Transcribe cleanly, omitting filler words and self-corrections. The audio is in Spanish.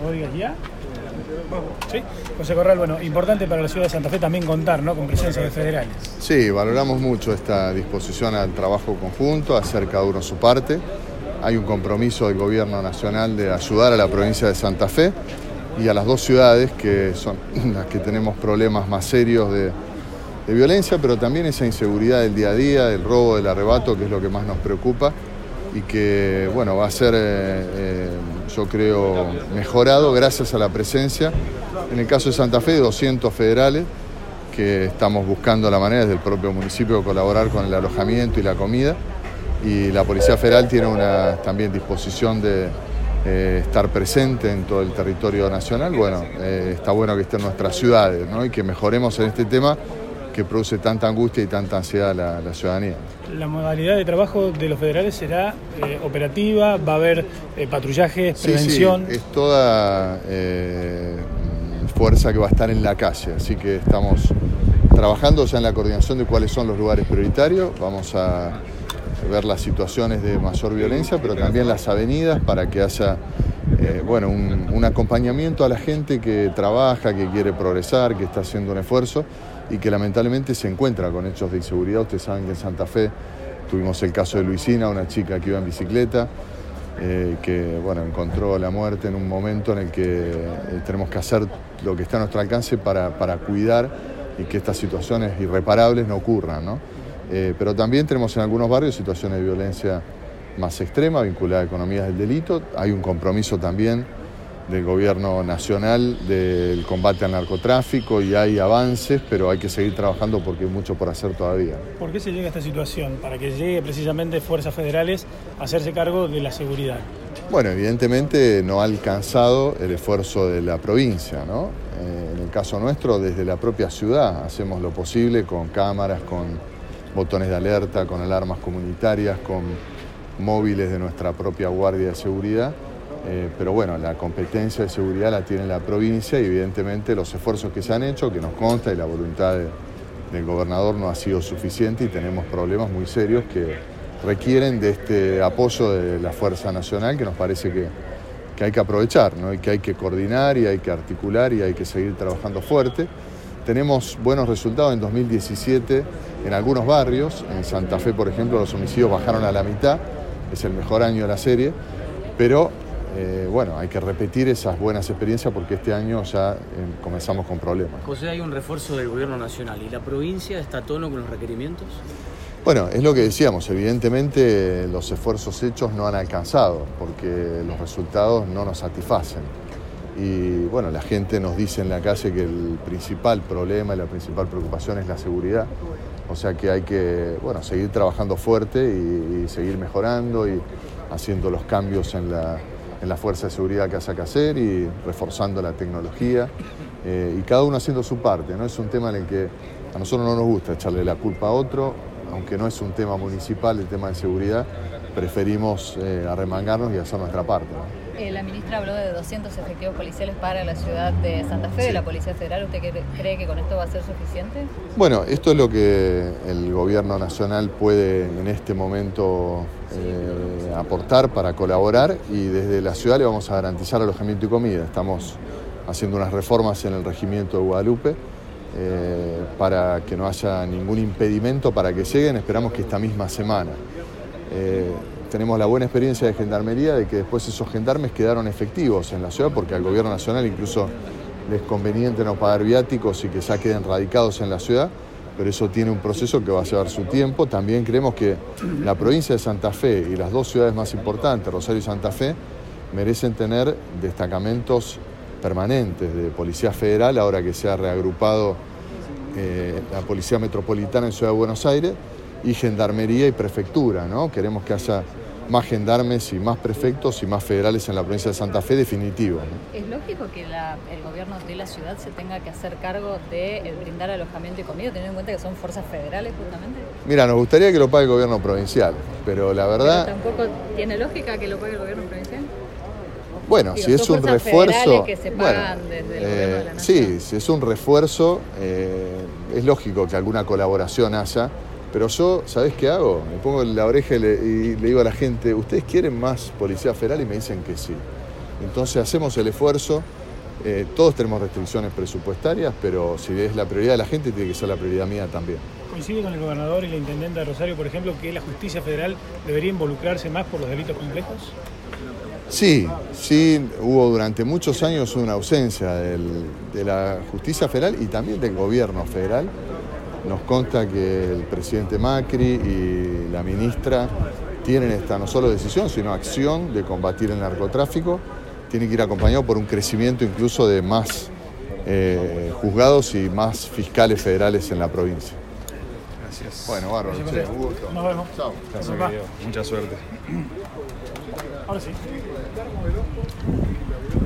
vos digas ya. Sí, José Corral, bueno, importante para la ciudad de Santa Fe también contar, ¿no?, con presencia de federales. Sí, valoramos mucho esta disposición al trabajo conjunto, hacer cada uno su parte. Hay un compromiso del gobierno nacional de ayudar a la provincia de Santa Fe y a las dos ciudades que son las que tenemos problemas más serios de violencia, pero también esa inseguridad del día a día, del robo, del arrebato, que es lo que más nos preocupa y que, bueno, va a ser, yo creo, mejorado gracias a la presencia, en el caso de Santa Fe, de 200 federales, que estamos buscando la manera desde el propio municipio de colaborar con el alojamiento y la comida, y la Policía Federal tiene una también disposición de estar presente en todo el territorio nacional. Bueno, está bueno que estén nuestras ciudades, ¿no?, y que mejoremos en este tema que produce tanta angustia y tanta ansiedad a la ciudadanía. La modalidad de trabajo de los federales será operativa, va a haber patrullajes, prevención. Sí, es toda fuerza que va a estar en la calle, así que estamos trabajando ya en la coordinación de cuáles son los lugares prioritarios. Vamos a ver las situaciones de mayor violencia, pero también las avenidas para que haya un acompañamiento a la gente que trabaja, que quiere progresar, que está haciendo un esfuerzo y que lamentablemente se encuentra con hechos de inseguridad. Ustedes saben que en Santa Fe tuvimos el caso de Luisina, una chica que iba en bicicleta, que encontró la muerte en un momento en el que tenemos que hacer lo que está a nuestro alcance para cuidar y que estas situaciones irreparables no ocurran, ¿no? Pero también tenemos en algunos barrios situaciones de violencia más extrema vinculada a economías del delito. Hay un compromiso también del gobierno nacional del combate al narcotráfico y hay avances, pero hay que seguir trabajando porque hay mucho por hacer todavía. ¿Por qué se llega a esta situación? Para que llegue precisamente fuerzas federales a hacerse cargo de la seguridad. Bueno, evidentemente no ha alcanzado el esfuerzo de la provincia, ¿no? En el caso nuestro, desde la propia ciudad hacemos lo posible con cámaras, con botones de alerta, con alarmas comunitarias, con móviles de nuestra propia Guardia de Seguridad. Pero bueno, la competencia de seguridad la tiene la provincia y evidentemente los esfuerzos que se han hecho, que nos consta, y la voluntad del gobernador no ha sido suficiente y tenemos problemas muy serios que requieren de este apoyo de la Fuerza Nacional, que nos parece que hay que aprovechar, ¿no?, y que hay que coordinar y hay que articular y hay que seguir trabajando fuerte. Tenemos buenos resultados en 2017 en algunos barrios. En Santa Fe, por ejemplo, los homicidios bajaron a la mitad, es el mejor año de la serie, pero hay que repetir esas buenas experiencias porque este año ya comenzamos con problemas. José, hay un refuerzo del gobierno nacional y la provincia está a tono con los requerimientos. Bueno, es lo que decíamos, evidentemente los esfuerzos hechos no han alcanzado porque los resultados no nos satisfacen. Y bueno, la gente nos dice en la calle que el principal problema y la principal preocupación es la seguridad. O sea que hay que seguir trabajando fuerte y seguir mejorando y haciendo los cambios en la fuerza de seguridad que haya que hacer y reforzando la tecnología y cada uno haciendo su parte, ¿no? Es un tema en el que a nosotros no nos gusta echarle la culpa a otro, aunque no es un tema municipal, el tema de seguridad, preferimos arremangarnos y hacer nuestra parte, ¿no? La ministra habló de 200 efectivos policiales para la ciudad de Santa Fe, sí, de la Policía Federal. ¿Usted cree que con esto va a ser suficiente? Bueno, esto es lo que el gobierno nacional puede en este momento aportar para colaborar y desde la ciudad le vamos a garantizar alojamiento y comida. Estamos haciendo unas reformas en el regimiento de Guadalupe para que no haya ningún impedimento para que lleguen. Esperamos que esta misma semana. Tenemos la buena experiencia de Gendarmería de que después esos gendarmes quedaron efectivos en la ciudad porque al gobierno nacional incluso les es conveniente no pagar viáticos y que ya queden radicados en la ciudad, pero eso tiene un proceso que va a llevar su tiempo. También creemos que la provincia de Santa Fe y las dos ciudades más importantes, Rosario y Santa Fe, merecen tener destacamentos permanentes de Policía Federal, ahora que se ha reagrupado la Policía Metropolitana en Ciudad de Buenos Aires, y Gendarmería y Prefectura, ¿no? Queremos que haya más gendarmes y más prefectos y más federales en la provincia de Santa Fe, definitivo, ¿no? ¿Es lógico que el gobierno de la ciudad se tenga que hacer cargo de brindar alojamiento y comida, teniendo en cuenta que son fuerzas federales justamente? Mira, nos gustaría que lo pague el gobierno provincial, pero la verdad... ¿Pero tampoco tiene lógica que lo pague el gobierno provincial? Bueno, si es un refuerzo... Que se pagan desde el gobierno de la nación. Sí, si es un refuerzo, es lógico que alguna colaboración haya. Pero yo, ¿sabés qué hago? Me pongo en la oreja y le digo a la gente, ¿ustedes quieren más Policía Federal? Y me dicen que sí. Entonces hacemos el esfuerzo, todos tenemos restricciones presupuestarias, pero si es la prioridad de la gente, tiene que ser la prioridad mía también. ¿Coincide con el gobernador y la intendente de Rosario, por ejemplo, que la justicia federal debería involucrarse más por los delitos complejos? Sí, hubo durante muchos años una ausencia de la justicia federal y también del gobierno federal. Nos consta que el presidente Macri y la ministra tienen esta no solo decisión, sino acción de combatir el narcotráfico. Tiene que ir acompañado por un crecimiento incluso de más juzgados y más fiscales federales en la provincia. Gracias. Bueno, bárbaro, un gusto. Nos vemos. Chao. Mucha suerte. Ahora sí.